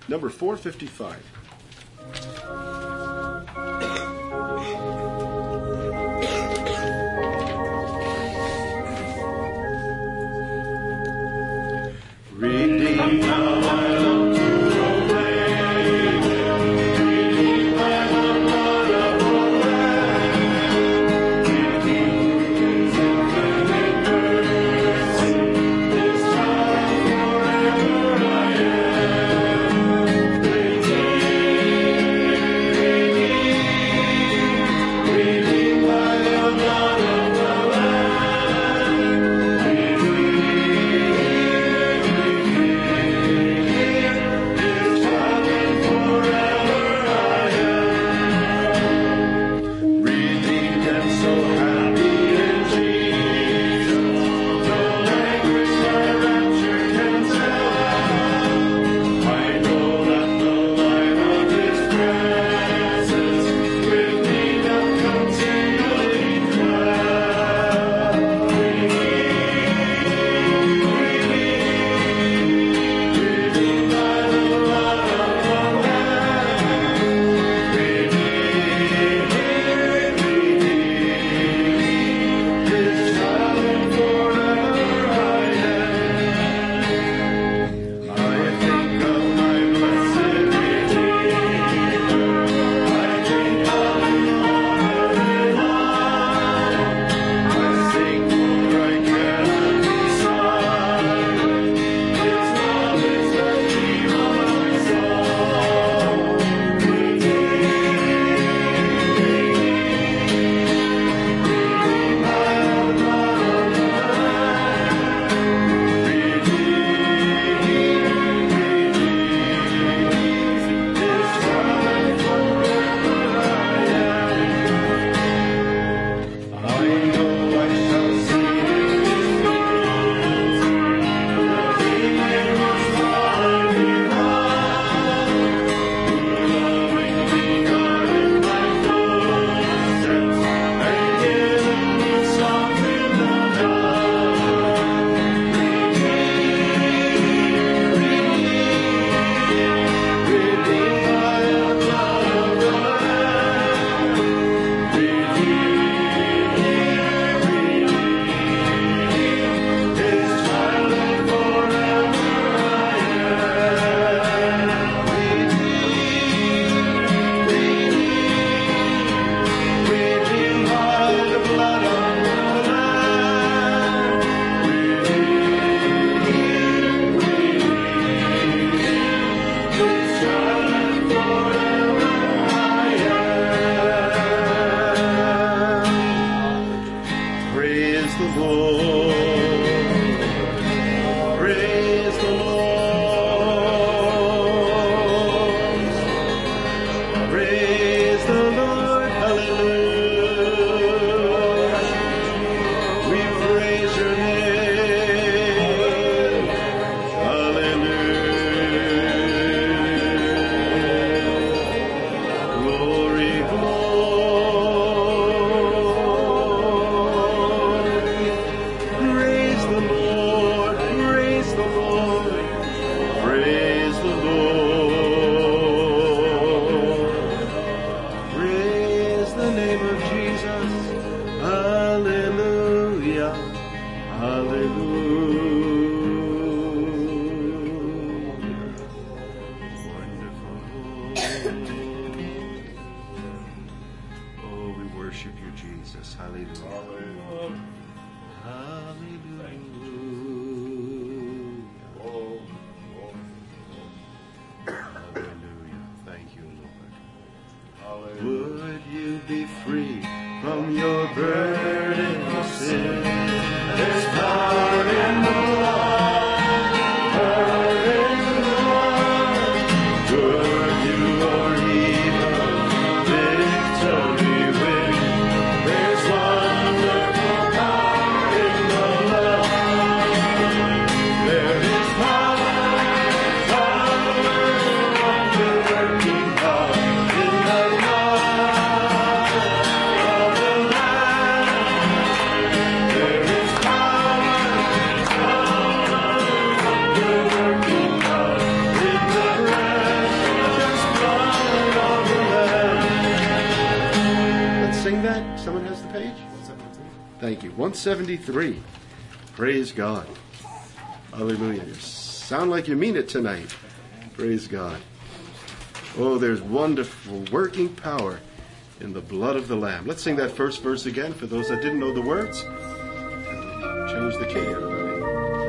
Number 455. Redeemed now I long to obey. Redeemed by the blood of the Lamb. Redeemed His infinite mercy. This child forever I am. Redeemed by the blood of the Lamb. Thank you. 173. Praise God. Hallelujah. You sound like you mean it tonight. Praise God. Oh, there's wonderful working power in the blood of the Lamb. Let's sing that first verse again for those that didn't know the words. Change the key, everybody.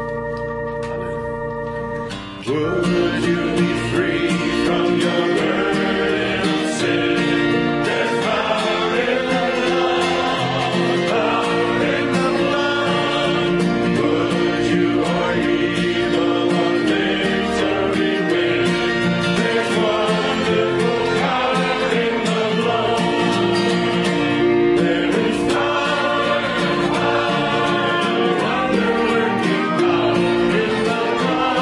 Hallelujah. Would you be free from your burden of sin? There's power in the blood, power in the blood. Would you or evil or victory win? There's wonderful power in the blood. There is power, wonder-working power in the blood.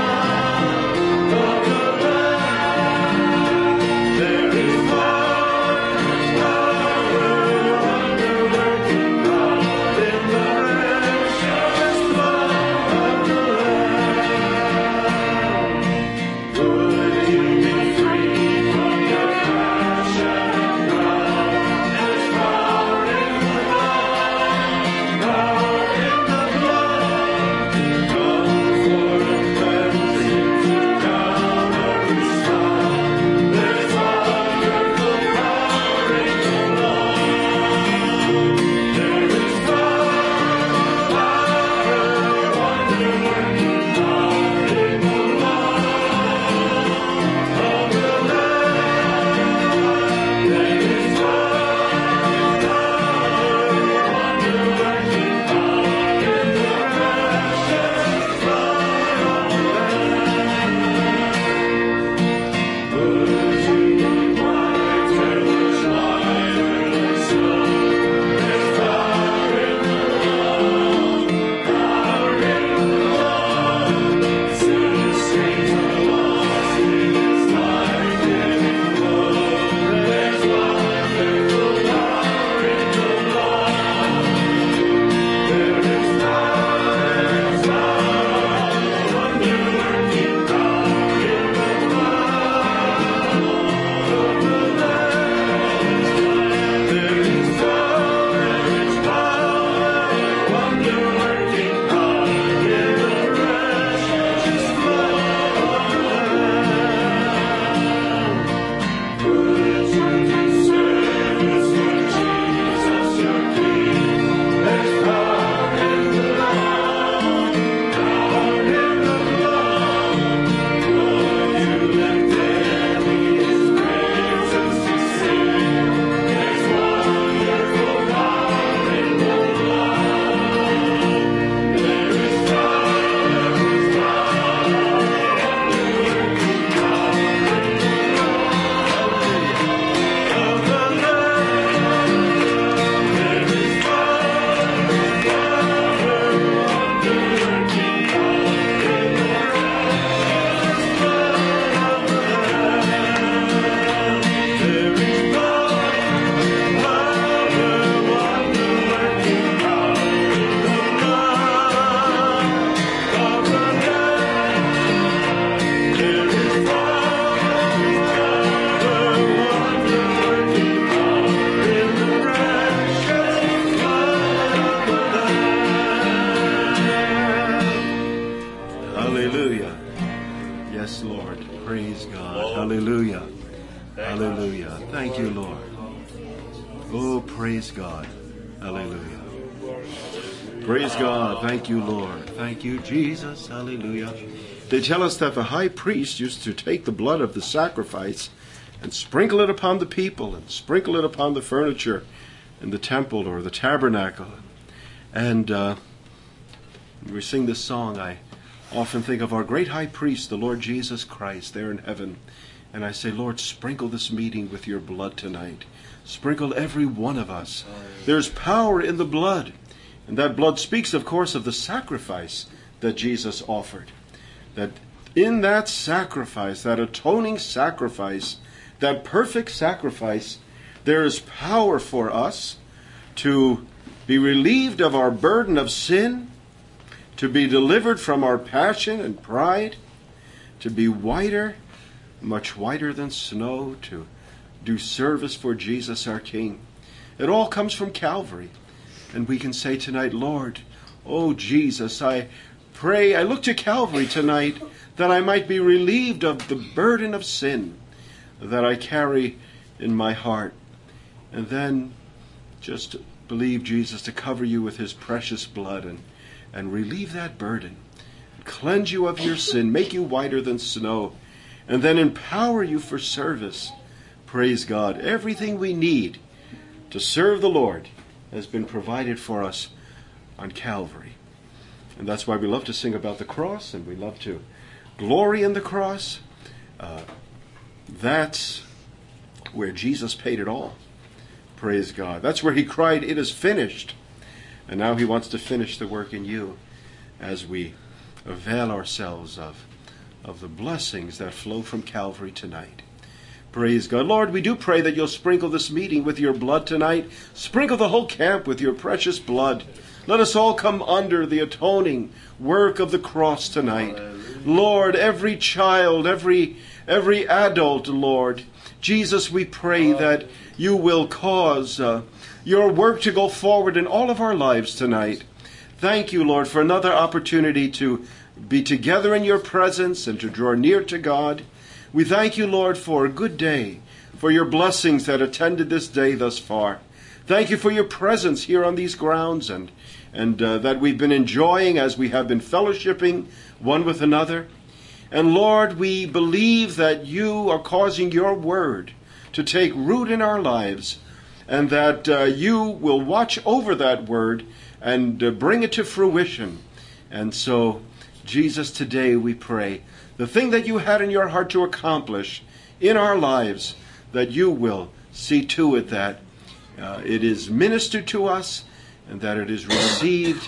Hallelujah. Hallelujah. Thank you, Lord. Oh, praise God. Hallelujah. Praise God. Thank you, Lord. Thank you, Jesus. Hallelujah. They tell us that the high priest used to take the blood of the sacrifice and sprinkle it upon the people and sprinkle it upon the furniture in the temple or the tabernacle. And when we sing this song, I often think of our great high priest, the Lord Jesus Christ, there in heaven. And I say, Lord, sprinkle this meeting with your blood tonight. Sprinkle every one of us. There's power in the blood. And that blood speaks, of course, of the sacrifice that Jesus offered. That in that sacrifice, that atoning sacrifice, that perfect sacrifice, there is power for us to be relieved of our burden of sin, to be delivered from our passion and pride, to be whiter, much whiter than snow, to do service for Jesus our King. It all comes from Calvary. And we can say tonight, Lord, oh Jesus, I pray, I look to Calvary tonight that I might be relieved of the burden of sin that I carry in my heart. And then just believe Jesus to cover you with his precious blood and relieve that burden. Cleanse you of your sin, make you whiter than snow, and then empower you for service. Praise God. Everything we need to serve the Lord has been provided for us on Calvary. And that's why we love to sing about the cross, and we love to glory in the cross. That's where Jesus paid it all. Praise God. That's where he cried, "It is finished." And now he wants to finish the work in you as we avail ourselves of the blessings that flow from Calvary tonight. Praise God. Lord, we do pray that you'll sprinkle this meeting with your blood tonight. Sprinkle the whole camp with your precious blood. Let us all come under the atoning work of the cross tonight. Lord, every child, every adult, Lord, Jesus, we pray that you will cause your work to go forward in all of our lives tonight. Thank you, Lord, for another opportunity to be together in your presence and to draw near to God. We thank you, Lord, for a good day, for your blessings that attended this day thus far. Thank you for your presence here on these grounds and that we've been enjoying as we have been fellowshipping one with another. And Lord, we believe that you are causing your word to take root in our lives, and that you will watch over that word and bring it to fruition. And so, Jesus, today we pray the thing that you had in your heart to accomplish in our lives, that you will see to it that it is ministered to us and that it is received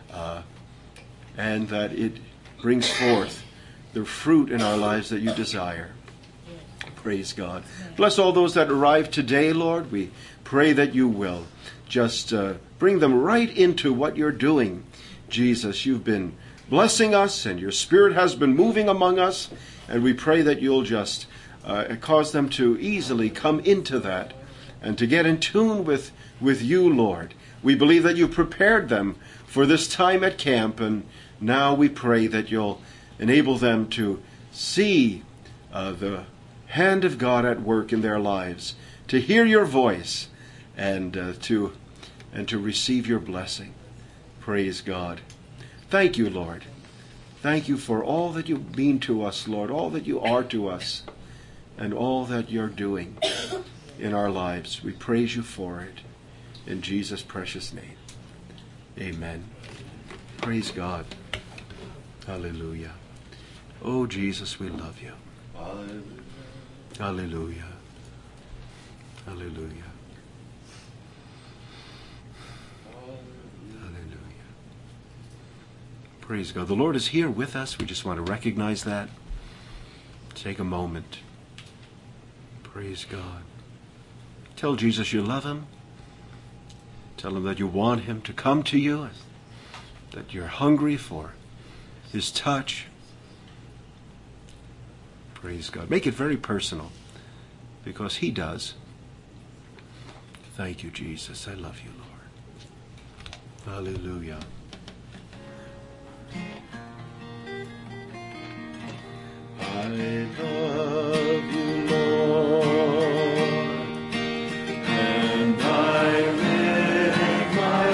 and that it brings forth the fruit in our lives that you desire. Praise God. Bless all those that arrive today, Lord. We pray that you will just bring them right into what you're doing. Jesus, you've been blessing us and your Spirit has been moving among us, and we pray that you'll just cause them to easily come into that and to get in tune with you, Lord. We believe that you've prepared them for this time at camp, and now we pray that you'll enable them to see the hand of God at work in their lives, to hear your voice, and to receive your blessing. Praise God. Thank you, Lord. Thank you for all that you mean to us, Lord, all that you are to us, and all that you're doing in our lives. We praise you for it. In Jesus' precious name. Amen. Praise God. Hallelujah. Oh, Jesus, we love you. Hallelujah. Hallelujah. Hallelujah. Praise God. The Lord is here with us. We just want to recognize that. Take a moment. Praise God. Tell Jesus you love him. Tell him that you want him to come to you, that you're hungry for his touch. Praise God. Make it very personal, because he does. Thank you, Jesus. I love you, Lord. Hallelujah. I love you, Lord, and I lift my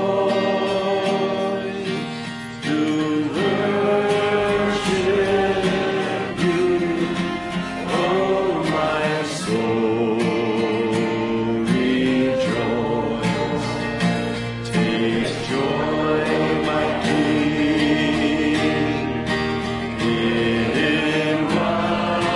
voice to worship you. Oh, my soul, rejoice. Take joy, my King, in what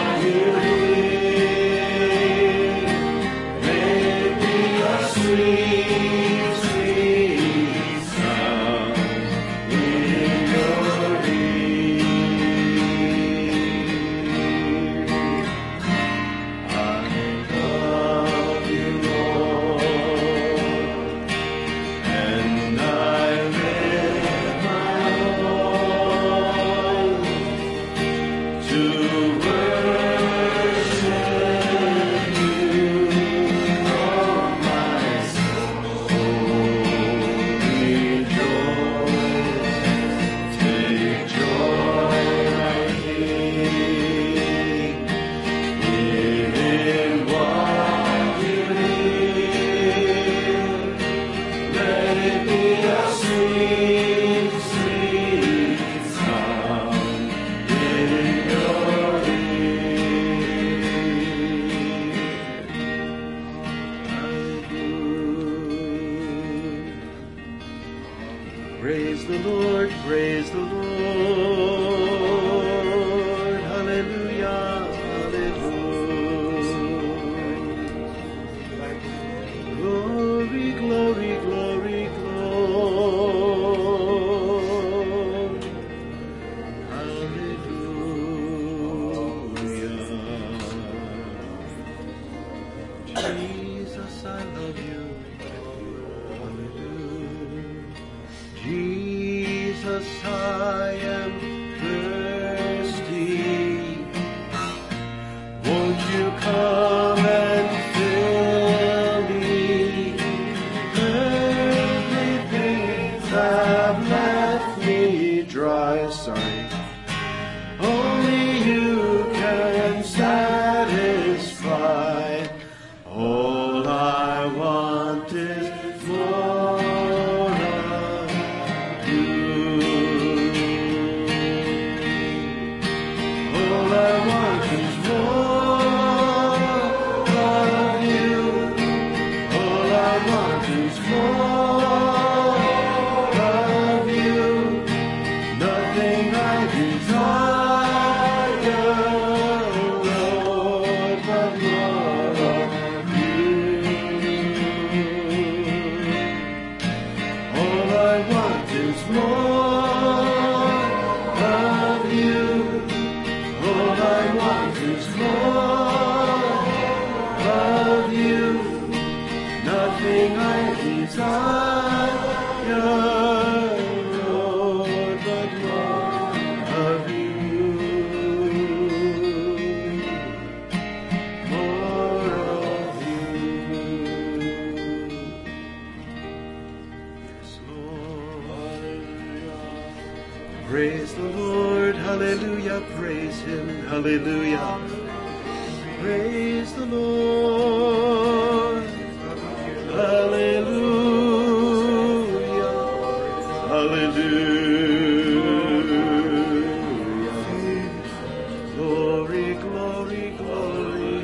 Praise the Lord, praise the Lord. Hallelujah, hallelujah. Glory, glory, glory, glory. Hallelujah. Jesus, I love you. Jesus, I am thirsty. Won't you come and fill me? Earthly things have left me dry. Sorry. Only you can satisfy. All I want is more. Praise the Lord, hallelujah, praise Him, hallelujah. Praise the Lord, hallelujah, hallelujah. Glory, glory, glory,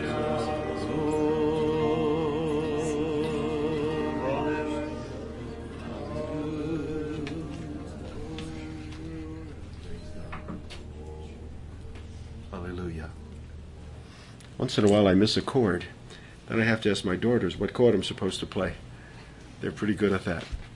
Hallelujah. Once in a while I miss a chord. Then I have to ask my daughters what chord I'm supposed to play. They're pretty good at that.